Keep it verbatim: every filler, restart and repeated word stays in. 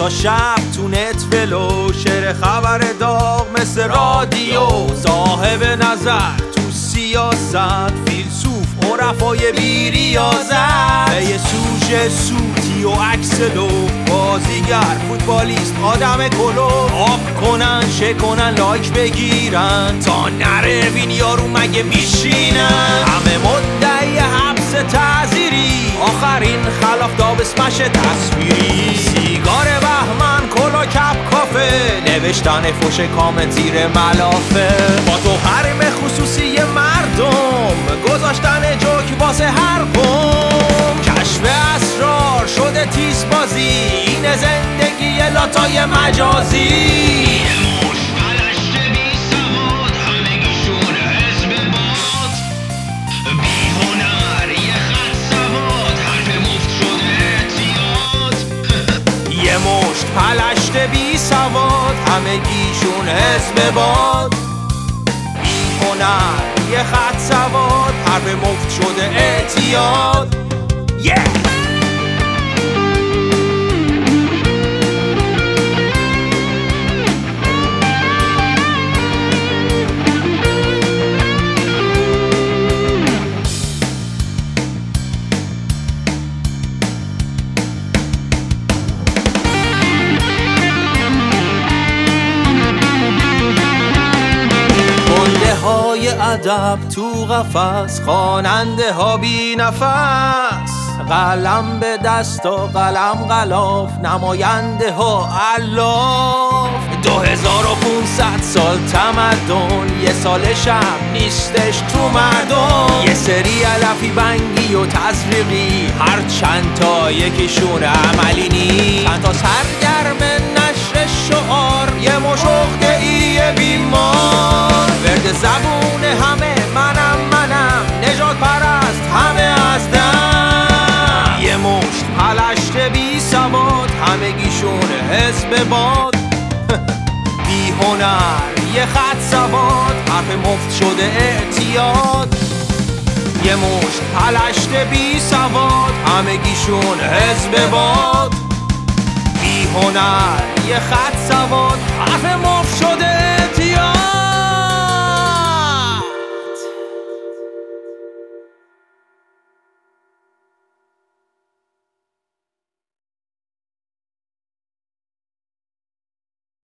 تا شب تو نتفلو، شعر خبر داغ مثل رادیو، صاحب نظر تو سیاست، فیلسوف عرفای بی ریاضت، یه سوژه سوتی و اکسلو، بازیگر فوتبالیست آدم کلو، آب کنن شکنن لایک بگیرن تا نره بین یارو مگه میشینن، همه مدعی حبس تعزیری، آخرین خلاف داب اسمش تصویری، سیگار بهمن کلا کپ کافه، نوشتن فوش کامنت زیر ملافه، با تو حریم خصوصی مردم، گذاشتن جوک واسه هر قوم، کشف اسرار شده تیز بازی، این زندگی لاتای مجازی. یه مشت پلشت بی سواد، همگیشون حزب باد، بی هنر یه خط سواد، حرف مفت شده اعتیاد. yeah! های ادب تو قفس، خواننده ها بی نفس، قلم به دست و قلم غلاف، نماینده ها الاف، دو هزار و پونصد سال تمدن، یه سال شب نیستش تو مردم، یه سری علفی بنگی و تزریقی، هر چند تا یکیشون عملی نی، چند تا سرگرم نشر شعار، یه مشغده ای بیمار، ورد زبون همه منم منم، نجات پرست همه از دم، یه مشت پلشت بی سواد، همگیشون حزب باد، بی هنر یه خط سواد، حرف مفت شده اعتیاد، یه مشت پلشت بی سواد، همگیشون حزب باد، بی هنر یه خط سواد، حرف مفت شده